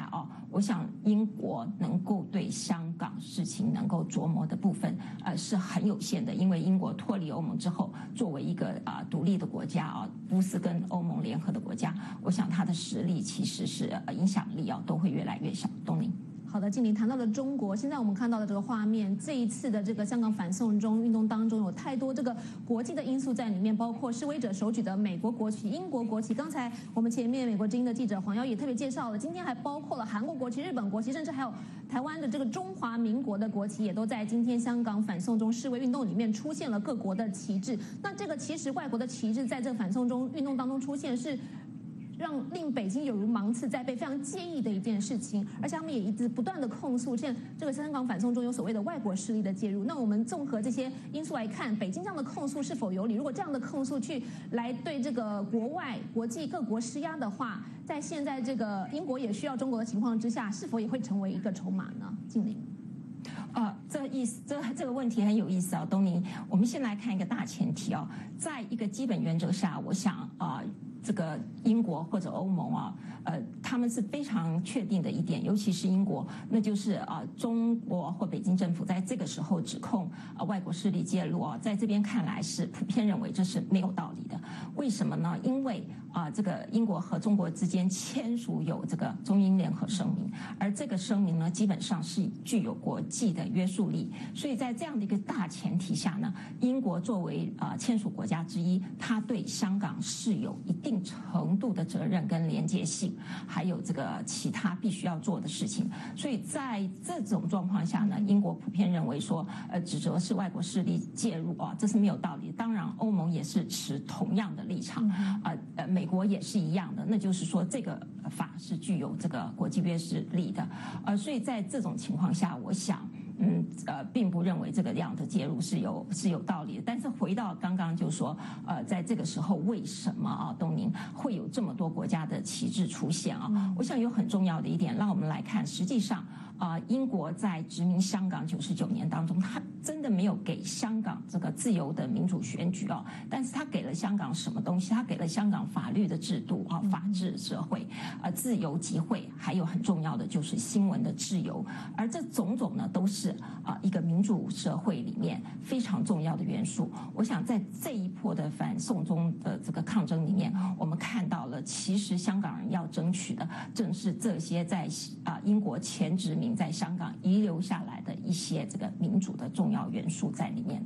啊，我想英国能够对香港事情能够琢磨的部分，呃，是很有限的，因为英国脱离欧盟之后，作为一个啊、呃、独立的国家啊，不是跟欧盟联合的国家，我想它的实力其实是、呃、影响力啊都会越来越小。东宁。 好的，静玲谈到了中国，现在我们看到的这个画面，这一次的这个香港反送中运动当中，有太多这个国际的因素在里面，包括示威者手举的美国国旗、英国国旗。刚才我们前面美国之音的记者黄瑶也特别介绍了，今天还包括了韩国国旗、日本国旗，甚至还有台湾的这个中华民国的国旗，也都在今天香港反送中示威运动里面出现了各国的旗帜。那这个其实外国的旗帜在这个反送中运动当中出现是。让令北京有如芒刺在背，非常介意的一件事情，而且他们也一直不断的控诉，现在这个香港反送中有所谓的外国势力的介入。那我们综合这些因素来看，北京这样的控诉是否有理？如果这样的控诉去来对这个国外、国际各国施压的话，在现在这个英国也需要中国的情况之下，是否也会成为一个筹码呢？静玲。 呃，这个意思，这这个问题很有意思啊，东宁。我们先来看一个大前提啊，在一个基本原则下，我想啊。呃这个英国或者欧盟啊，呃，他们是非常确定的一点，尤其是英国，那就是啊、呃，中国或北京政府在这个时候指控啊、呃、外国势力介入啊，在这边看来是普遍认为这是没有道理的。为什么呢？因为啊、呃，这个英国和中国之间签署有这个中英联合声明，而这个声明呢，基本上是具有国际的约束力，所以在这样的一个大前提下呢，英国作为啊、呃、签署国家之一，它对香港是有一定程度的责任跟连结性，还有这个其他必须要做的事情。所以在这种状况下呢，英国普遍认为说，呃，指责是外国势力介入啊，这是没有道理。当然，欧盟也是持同样的立场，呃呃，美国也是一样的，那就是说这个法是具有这个国际约束力的，呃，所以在这种情况下，我想。嗯，呃，并不认为这个样的介入是有是有道理的。但是回到刚刚就说，呃，在这个时候为什么啊，东宁会有这么多国家的旗帜出现啊？嗯、我想有很重要的一点，让我们来看，实际上啊、呃，英国在殖民香港九十九年当中，他真的没有给香港这个自由的民主选举啊，但是他给了香港什么东西？他给了香港法律的制度啊，法治社会，呃，自由集会，还有很重要的就是新闻的自由，而这种种呢，都是。啊，一个民主社会里面非常重要的元素。我想在这一波的反送中的这个抗争里面，我们看到了，其实香港人要争取的正是这些在啊英国前殖民在香港遗留下来的一些这个民主的重要元素在里面。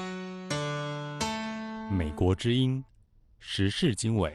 美国之音，时事经纬。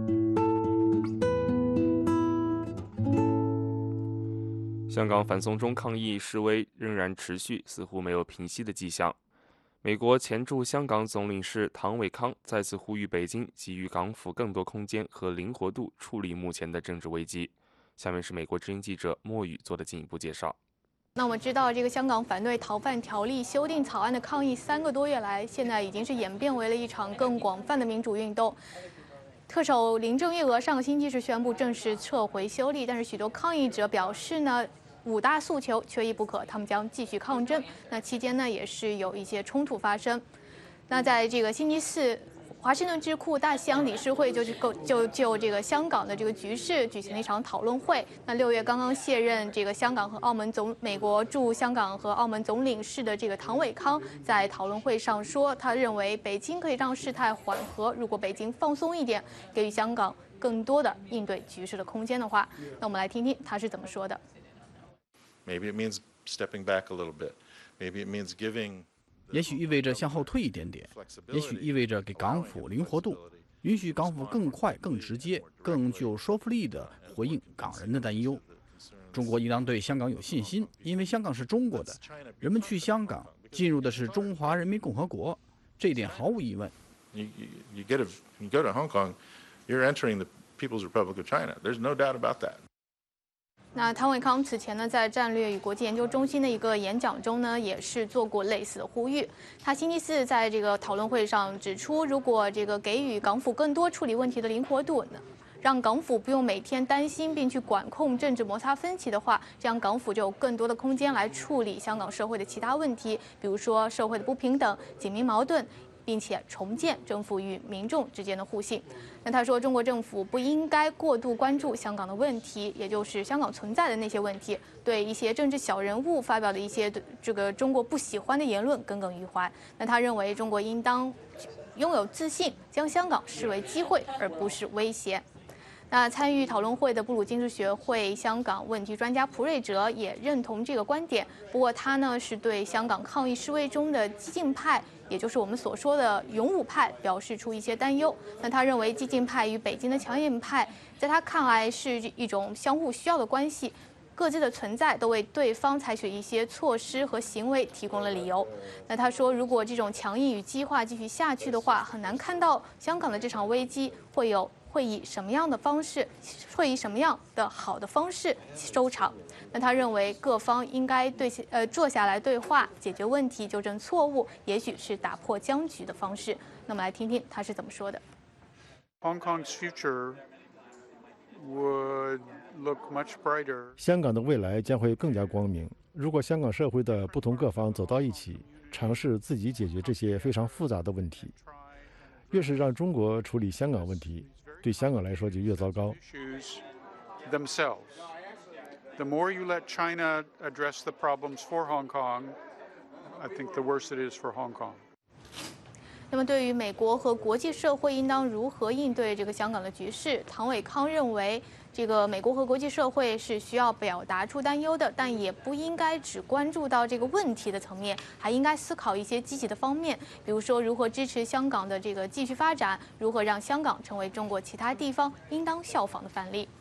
香港反送中抗议示威仍然持续，似乎没有平息的迹象。美国前驻香港总领事唐伟康再次呼吁北京给予港府更多空间和灵活度处理目前的政治危机。下面是美国之音记者莫宇做的进一步介绍。 那我们知道，这个香港反对逃犯条例修订草案的抗议，三个多月来，现在已经是演变为了一场更广泛的民主运动。特首林郑月娥上个星期是宣布正式撤回修例，但是许多抗议者表示呢，五大诉求缺一不可，他们将继续抗争。那期间呢，也是有一些冲突发生。那在这个星期四，华盛顿智库大西洋理事会就就就就这个香港的这个局势举行了一场讨论会。那六月刚刚卸任这个香港和澳门总美国驻香港和澳门总领事的这个唐伟康在讨论会上说，他认为北京可以让事态缓和，如果北京放松一点，给予香港更多的应对局势的空间的话，那我们来听听他是怎么说的。 Maybe it means stepping back a little bit. Maybe it means giving. 也许意味着向后退一点点，也许意味着给港府灵活度，允许港府更快、更直接、更具有说服力地回应港人的担忧。中国应当对香港有信心，因为香港是中国的，人们去香港进入的是中华人民共和国，这一点毫无疑问。 You, you, you, get a, you go to Hong Kong, you're entering the People's Republic of China. There's no doubt about that. 那唐伟康此前呢，在战略与国际研究中心的一个演讲中呢，也是做过类似的呼吁。他星期四在这个讨论会上指出，如果这个给予港府更多处理问题的灵活度呢，让港府不用每天担心并去管控政治摩擦分歧的话，这样港府就有更多的空间来处理香港社会的其他问题，比如说社会的不平等、警民矛盾。 并且重建政府与民众之间的互信。那他说，中国政府不应该过度关注香港的问题，也就是香港存在的那些问题，对一些政治小人物发表的一些这个中国不喜欢的言论耿耿于怀。那他认为，中国应当拥有自信，将香港视为机会而不是威胁。那参与讨论会的布鲁金斯学会香港问题专家蒲瑞哲也认同这个观点，不过他呢是对香港抗议示威中的激进派，也就是我们所说的勇武派，表示出一些担忧。那他认为激进派与北京的强硬派，在他看来是一种相互需要的关系，各自的存在都为对方采取一些措施和行为提供了理由。那他说，如果这种强硬与激化继续下去的话，很难看到香港的这场危机会有。会以什么样的方式，会以什么样的好的方式收场？那他认为各方应该对呃坐下来对话，解决问题，纠正错误，也许是打破僵局的方式。那么来听听他是怎么说的。 Hong Kong's future would look much brighter. 香港的未来将会更加光明。如果香港社会的不同各方走到一起，尝试自己解决这些非常复杂的问题，越是让中国处理香港问题，对香港来说就越糟糕。 Themselves. The more you let China address the problems for Hong Kong, I think the worse it is for Hong Kong. 那么，对于美国和国际社会应当如何应对这个香港的局势，唐伟康认为，这个美国和国际社会是需要表达出担忧的，但也不应该只关注到这个问题的层面，还应该思考一些积极的方面，比如说如何支持香港的这个继续发展，如何让香港成为中国其他地方应当效仿的范例。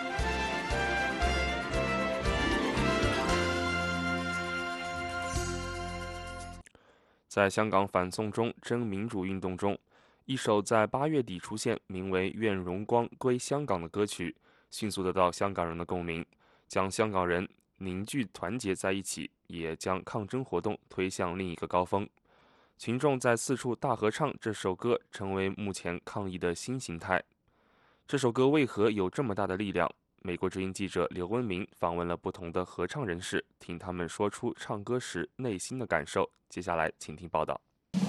在香港反送中争民主运动中，一首在八月底出现、名为《愿荣光归香港》的歌曲，迅速得到香港人的共鸣，将香港人凝聚团结在一起，也将抗争活动推向另一个高峰。群众在四处大合唱这首歌，成为目前抗议的新形态。这首歌为何有这么大的力量？美国之音记者刘文明访问了不同的合唱人士，听他们说出唱歌时内心的感受。接下来，请听报道。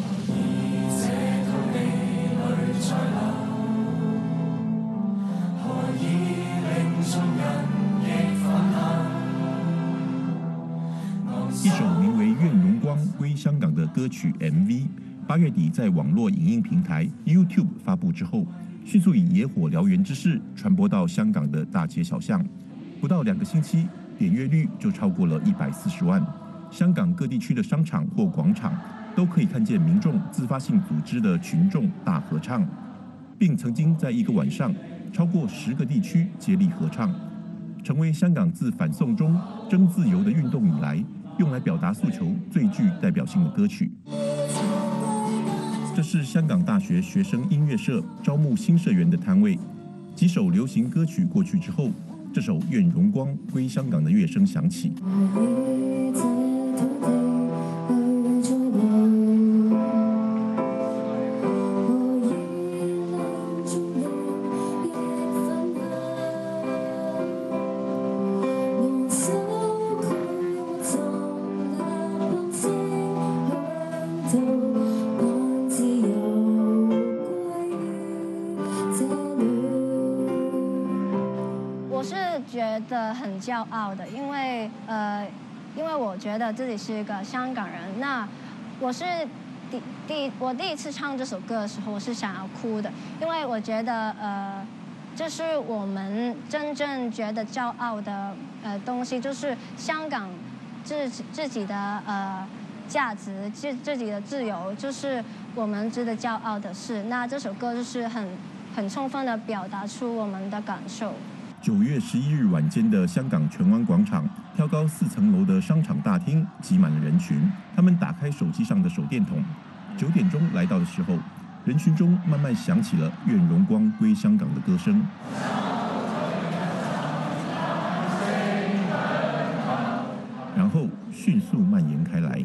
一首名为《愿荣光归香港》的歌曲 M V， 八月底在网络影音平台 YouTube 发布之后，迅速以野火燎原之势传播到香港的大街小巷，不到两个星期，点阅率就超过了一百四十万。香港各地区的商场或广场都可以看见民众自发性组织的群众大合唱，并曾经在一个晚上，超过十个地区接力合唱，成为香港自反送中争自由的运动以来，用来表达诉求最具代表性的歌曲。这是香港大学学生音乐社招募新社员的摊位。几首流行歌曲过去之后，这首《愿荣光归香港》的乐声响起。 觉得很骄傲的，因为呃，因为我觉得自己是一个香港人。那我是第第我第一次唱这首歌的时候，我是想要哭的，因为我觉得呃，这是我们真正觉得骄傲的呃东西，就是香港自自己的呃价值，自自己的自由，就是我们值得骄傲的事。那这首歌就是很很充分的表达出我们的感受。 九月十一日晚间的香港荃湾广场，挑高四层楼的商场大厅挤满了人群。他们打开手机上的手电筒，九点钟来到的时候，人群中慢慢响起了《愿荣光归香港》的歌声，然后迅速蔓延开来。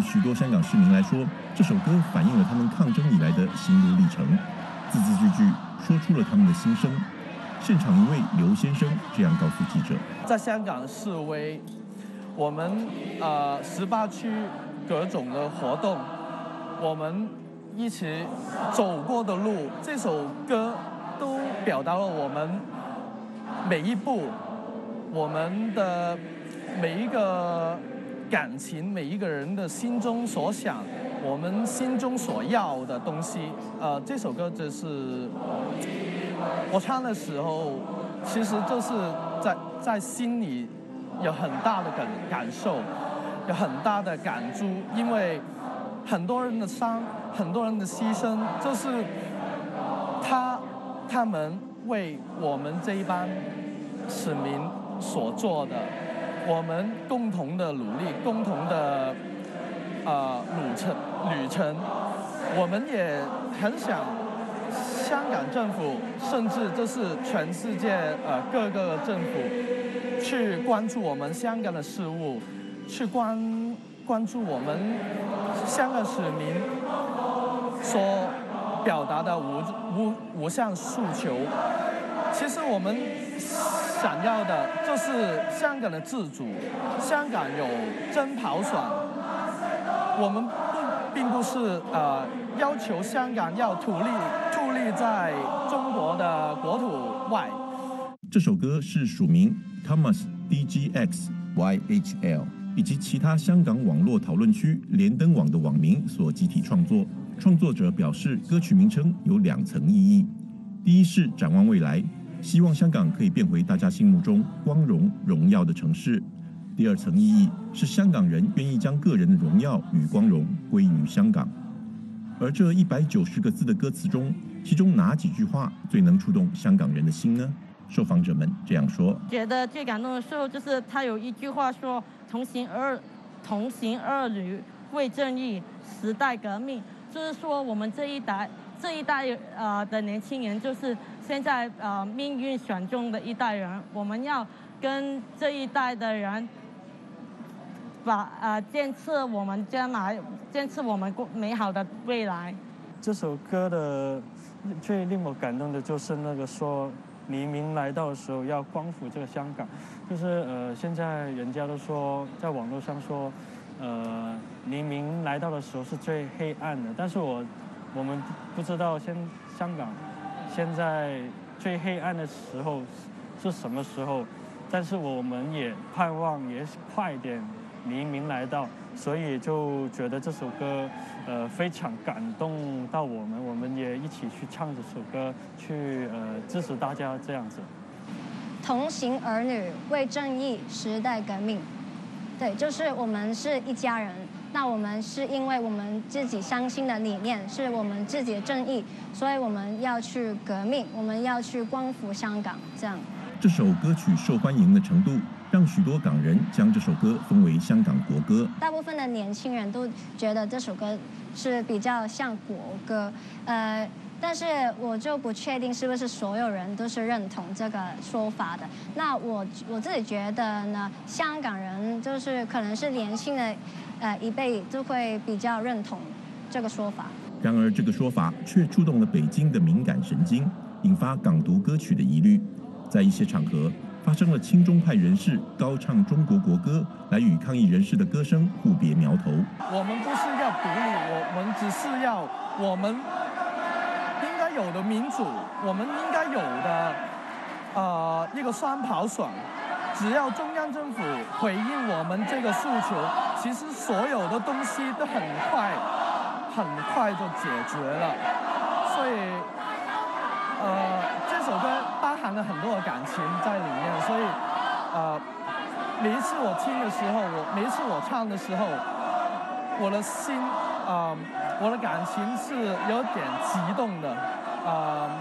许多香港市民来说，这首歌反映了他们抗争以来的心路历程，字字句句说出了他们的心声。现场一位刘先生这样告诉记者： 在香港示威，我们呃十八区各种的活动，我们一起走过的路，这首歌都表达了我们每一步，我们的每一个感情，每一个人的心中所想，我们心中所要的东西。呃，这首歌就是我唱的时候，其实就是在在心里有很大的感感受，有很大的感触，因为很多人的伤，很多人的牺牲，就是他他们为我们这一班市民所做的，我们共同的努力，共同的呃旅程旅程，我们也很想香港政府，甚至就是全世界呃各个政府去关注我们香港的事务，去关关注我们香港市民所表达的无无无项诉求。其实我们想要的就是香港的自主，香港有真普选。我们不并不是呃要求香港要独立独立在中国的国土外。 这首歌是署名 Thomas D G X Y H L 以及其他香港网络讨论区连登网的网民所集体创作。创作者表示，歌曲名称有两层意义：第一是展望未来，希望香港可以变回大家心目中光荣荣耀的城市；第二层意义是香港人愿意将个人的荣耀与光荣归于香港。而这一百九十个字的歌词中，其中哪几句话最能触动香港人的心呢？受访者们这样说： 觉得最感动的时候，就是他有一句话说：“同行儿同行儿女为正义，时代革命。”就是说，我们这一代这一代呃的年轻人，就是现在呃命运选中的一代人，我们要跟这一代的人把呃建设我们将来，建设我们美好的未来。 这首歌的最令我感动的就是那个说黎明来到的时候要光复这个香港，就是呃现在人家都说在网络上说。呃，黎明来到的时候是最黑暗的，但是我我们不知道现香港现在最黑暗的时候是什么时候，但是我们也盼望也快点黎明来到，所以就觉得这首歌呃非常感动到我们，我们也一起去唱这首歌，去呃支持大家这样子。 同行儿女为正义，时代革命。对，就是我们是一家人。那我们是因为我们自己相信的理念，是我们自己的正义，所以我们要去革命，我们要去光复香港。这样， 这首歌曲受欢迎的程度，让许多港人将这首歌封为香港国歌。 大部分的年轻人都觉得这首歌是比较像国歌，呃。但是我就不确定是不是所有人都是认同这个说法的。那我我自己觉得呢，香港人就是可能是年轻的，呃一辈就会比较认同这个说法。 然而，这个说法却触动了北京的敏感神经，引发港独歌曲的疑虑。在一些场合，发生了亲中派人士高唱中国国歌，来与抗议人士的歌声互别苗头。 我们不是要独立，我们只是要我们。应该有的民主，我们应该有的，呃，一个双普选。只要中央政府回应我们这个诉求，其实所有的东西都很快、很快就解决了。所以，呃，这首歌包含了很多的感情在里面，所以，呃，每一次我听的时候，我每一次我唱的时候，我的心，啊、呃。我的感情是有点激动的，呃，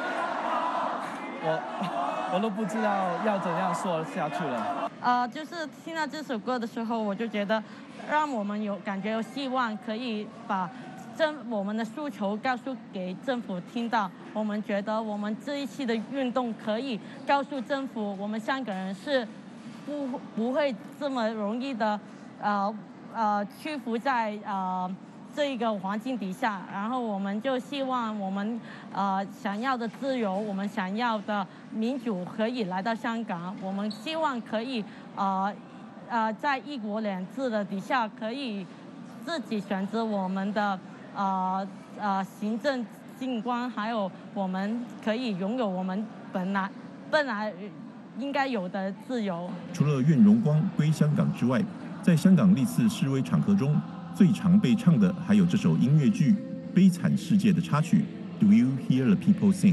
我我都不知道要怎样说下去了。 呃，就是听到这首歌的时候，我就觉得，让我们有感觉有希望，可以把政我们的诉求告诉给政府听到。我们觉得我们这一期的运动可以告诉政府，我们香港人是不不会这么容易的，呃。 呃屈服在呃这一个环境底下，然后我们就希望我们呃想要的自由，我们想要的民主可以来到香港，我们希望可以呃呃在一国两制的底下可以自己选择我们的呃呃行政机关，还有我们可以拥有我们本来本来应该有的自由。 除了愿荣光归香港之外，在香港历次示威场合中，最常被唱的还有这首音乐剧《悲惨世界》的插曲 Do You Hear the People Sing？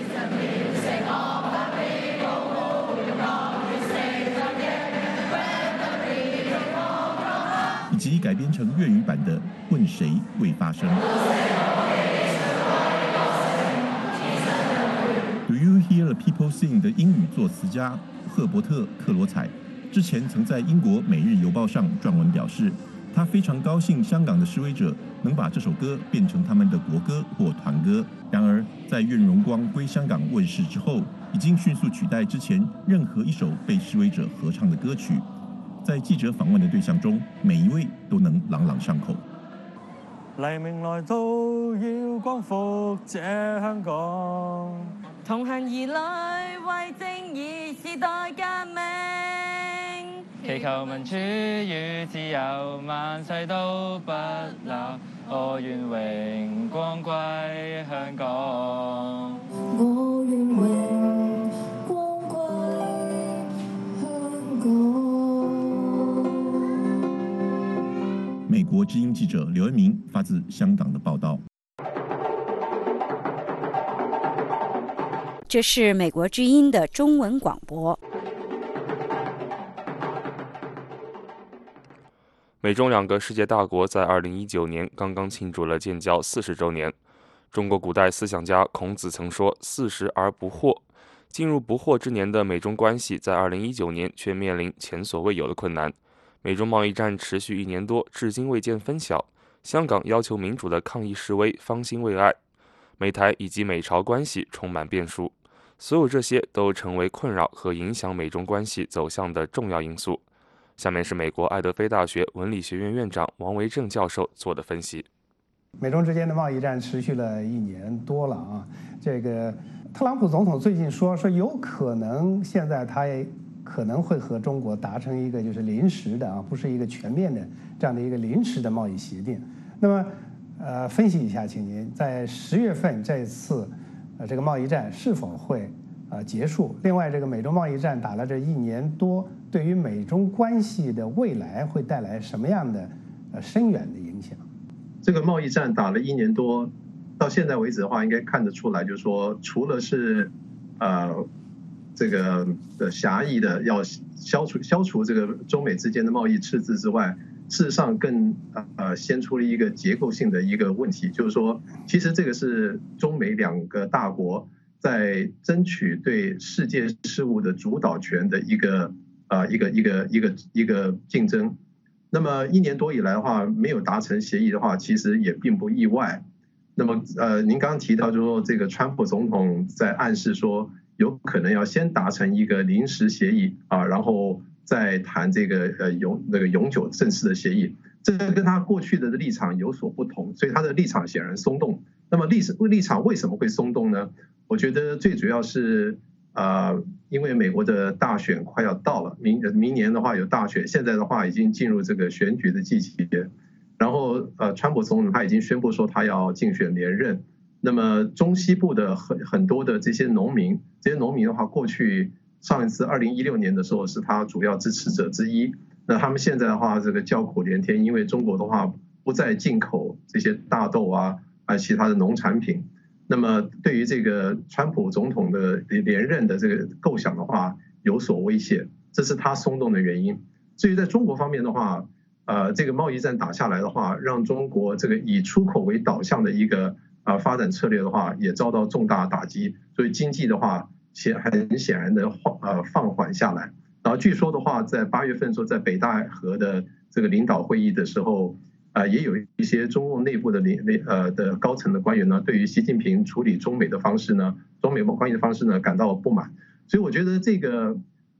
以及改编成粤语版的《问谁未发生》。Do You Hear the People Sing 的英语作词家赫伯特·克罗采之前曾在英国《每日邮报》上撰文表示，他非常高兴香港的示威者能把这首歌变成他们的国歌或团歌。然而，在《愿荣光归香港》问世之后，已经迅速取代之前任何一首被示威者合唱的歌曲。在记者访问的对象中，每一位都能朗朗上口。 黎明來到，要光復這香港， 同行兒女為正義時代革命， 祈求民主與自由萬世都不朽，我願榮光歸香港。 我願榮光歸香港。 美国之音记者刘恩明发自香港的报道。 这是美国之音的中文广播。 美中两个世界大国在二零一九年刚刚庆祝了建交四十周年。中国古代思想家孔子曾说：“四十而不惑。”进入不惑之年的美中关系，在二零一九年却面临前所未有的困难。美中贸易战持续一年多，至今未见分晓。香港要求民主的抗议示威方兴未艾，美台以及美朝关系充满变数。所有这些都成为困扰和影响美中关系走向的重要因素。下面是美国爱德菲大学文理学院院长王维正教授做的分析。 美中之间的贸易战持续了一年多了啊，这个特朗普总统最近说说有可能现在他也可能会和中国达成一个就是临时的啊，不是一个全面的这样的一个临时的贸易协定。那么，呃，分析一下，请您在十月份这一次，呃，这个贸易战是否会呃结束？另外，这个美中贸易战打了这一年多，对于美中关系的未来会带来什么样的呃深远的影响？ 这个贸易战打了一年多，到现在为止的话，应该看得出来，就是说，除了是呃。这个的狭义的要消除消除这个中美之间的贸易赤字之外，事实上更呃掀出了一个结构性的一个问题，就是说，其实这个是中美两个大国在争取对世界事务的主导权的一个呃一个一个一个一个竞争。那么一年多以来的话，没有达成协议的话，其实也并不意外。那么呃，您刚刚提到就是说，这个川普总统在暗示说，有可能要先达成一个临时协议啊，然后再谈这个呃永那个永久正式的协议，这跟他过去的立场有所不同，所以他的立场显然松动。那么立立场为什么会松动呢？我觉得最主要是呃，因为美国的大选快要到了，明明年的话有大选，现在的话已经进入这个选举的季节，然后呃，川普总统他已经宣布说他要竞选连任。那么中西部的很很多的这些农民，这些农民的话，过去上一次二零一六年的时候是他主要支持者之一。那他们现在的话，这个叫苦连天，因为中国的话不再进口这些大豆啊啊其他的农产品。那么对于这个川普总统的连任的这个构想的话，有所威胁，这是他松动的原因。至于在中国方面的话，呃，这个贸易战打下来的话，让中国这个以出口为导向的一个啊，发展策略的话也遭到重大打击，所以经济的话显很显然的呃放缓下来。然后据说的话，在八月份说在北戴河的这个领导会议的时候，啊、呃、也有一些中共内部的领呃的高层的官员呢，对于习近平处理中美的方式呢，中美关系的方式呢感到不满。所以我觉得这个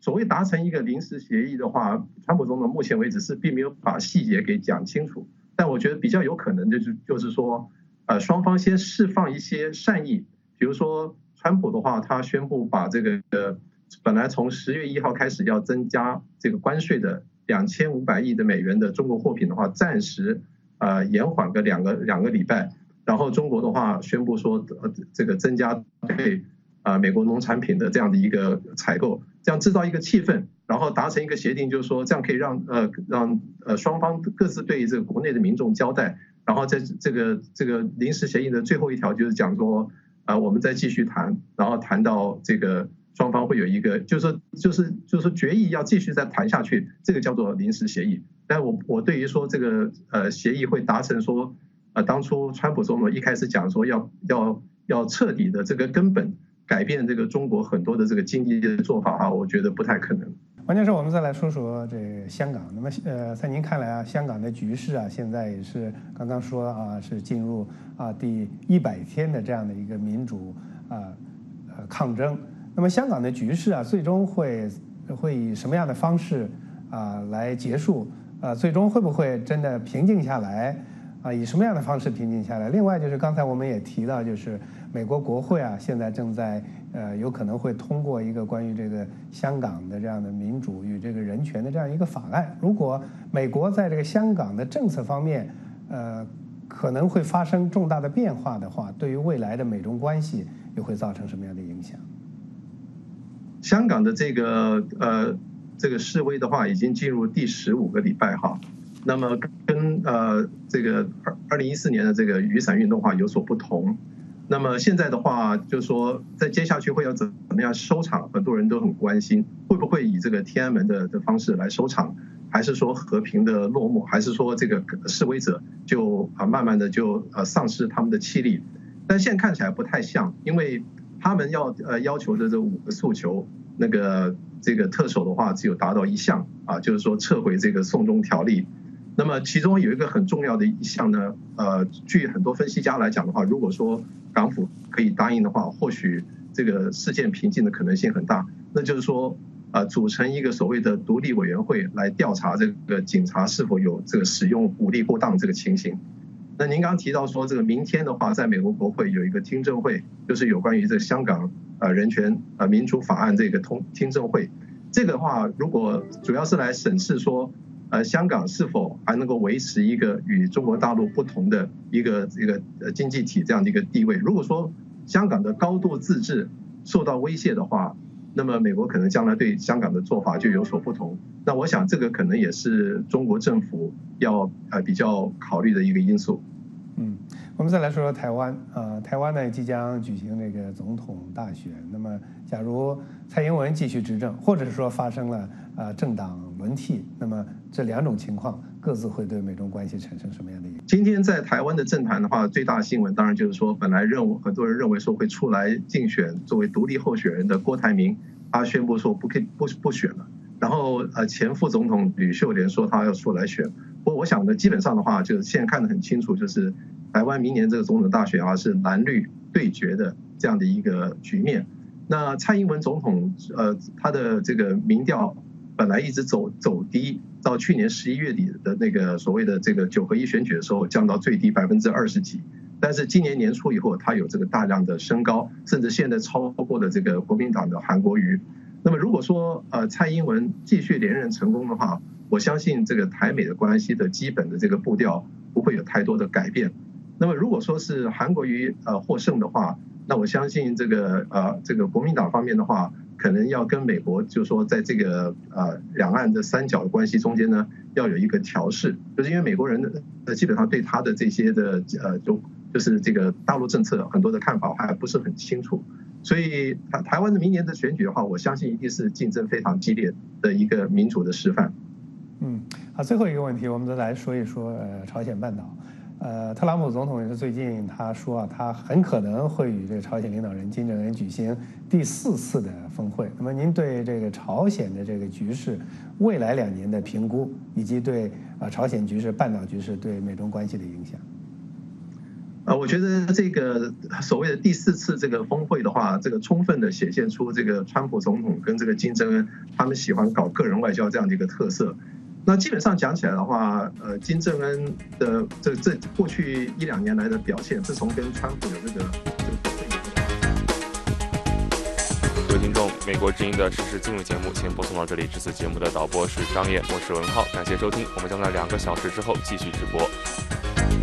所谓达成一个临时协议的话，川普总统目前为止是并没有把细节给讲清楚。但我觉得比较有可能的就是就是说，呃，双方先释放一些善意，比如说川普的话，他宣布把这个呃本来从十月一号开始要增加这个关税的两千五百亿的美元的中国货品的话，暂时呃延缓个两个两个礼拜，然后中国的话宣布说呃这个增加对啊、呃、美国农产品的这样的一个采购。这样制造一个气氛，然后达成一个协定，就是说这样可以让呃让呃双方各自对这个国内的民众交代，然后在这个这个临时协议的最后一条就是讲说，呃我们再继续谈，然后谈到这个双方会有一个就是说就是就是决议要继续再谈下去，这个叫做临时协议。但我我对于说这个呃协议会达成说呃当初川普总统一开始讲说要要要彻底的这个根本改变这个中国很多的这个经济的做法哈，我觉得不太可能。 王教授，我们再来说说这个香港。那么呃，在您看来啊，香港的局势啊，现在也是刚刚说啊，是进入啊第一百天的这样的一个民主啊呃抗争。那么香港的局势啊，最终会会以什么样的方式啊来结束？啊，最终会不会真的平静下来？啊，以什么样的方式平静下来？另外就是刚才我们也提到，就是美国国会啊，现在正在呃有可能会通过一个关于这个香港的这样的民主与这个人权的这样一个法案。如果美国在这个香港的政策方面，呃可能会发生重大的变化的话，对于未来的美中关系又会造成什么样的影响？ 香港的这个呃这个示威的话，已经进入第十五个礼拜哈。那么跟呃这个二二零一四年的这个雨伞运动话有所不同。那么现在的话，就是说在接下去会要怎么样收场，很多人都很关心，会不会以这个天安门的的方式来收场，还是说和平的落幕，还是说这个示威者就啊慢慢的就呃丧失他们的气力？但现在看起来不太像，因为他们要呃要求的这五个诉求，那个这个特首的话只有达到一项啊，就是说撤回这个送中条例。那么其中有一个很重要的一项呢，呃，据很多分析家来讲的话，如果说港府可以答应的话，或许这个事件平静的可能性很大。那就是说，呃，组成一个所谓的独立委员会来调查这个警察是否有这个使用武力过当这个情形。那您刚刚提到说，这个明天的话，在美国国会有一个听证会，就是有关于这个香港呃人权呃民主法案这个通听证会。这个的话，如果主要是来审视说，呃，香港是否还能够维持一个与中国大陆不同的一个一个呃经济体这样的一个地位？如果说香港的高度自治受到威胁的话，那么美国可能将来对香港的做法就有所不同。那我想这个可能也是中国政府要呃比较考虑的一个因素。 嗯，我们再来说说台湾啊、呃，台湾呢即将举行这个总统大选。那么，假如蔡英文继续执政，或者是说发生了啊、呃、政党轮替，那么这两种情况各自会对美中关系产生什么样的影响？ 今天在台湾的政坛的话，最大的新闻当然就是说，本来认为很多人认为说会出来竞选作为独立候选人的郭台铭，他宣布说不可以不不选了。然后呃，前副总统吕秀莲说他要出来选。不过我想呢，基本上的话，就是现在看得很清楚，就是台湾明年这个总统大选啊是蓝绿对决的这样的一个局面。那蔡英文总统呃他的这个民调本来一直走走低，到去年十一月底的那个所谓的这个九合一选举的时候降到最低百分之二十几，但是今年年初以后，他有这个大量的升高，甚至现在超过了这个国民党的韩国瑜。那么如果说呃蔡英文继续连任成功的话，我相信这个台美的关系的基本的这个步调不会有太多的改变。那么如果说是韩国瑜呃获胜的话，那我相信这个呃这个国民党方面的话，可能要跟美国就是说在这个呃两岸的三角的关系中间呢，要有一个调试，就是因为美国人呃基本上对他的这些的呃就就是这个大陆政策很多的看法还不是很清楚。所以台台湾的明年的选举的话，我相信一定是竞争非常激烈的一个民主的示范。 嗯，好，最后一个问题，我们再来说一说呃朝鲜半岛。呃，特朗普总统也是最近他说啊，他很可能会与这个朝鲜领导人金正恩举行第四次的峰会。那么您对这个朝鲜的这个局势未来两年的评估，以及对啊、呃、朝鲜局势、半岛局势对美中关系的影响？ 呃，我觉得这个所谓的第四次这个峰会的话，这个充分的显现出这个川普总统跟这个金正恩他们喜欢搞个人外交这样的一个特色。那基本上讲起来的话，呃，金正恩的这这过去一两年来的表现，自从跟川普有这个这个会议。 各位听众，美国之音的时事经纬节目先播送到这里。这次节目的导播是张燕，我是文浩，感谢收听，我们将在两个小时之后继续直播。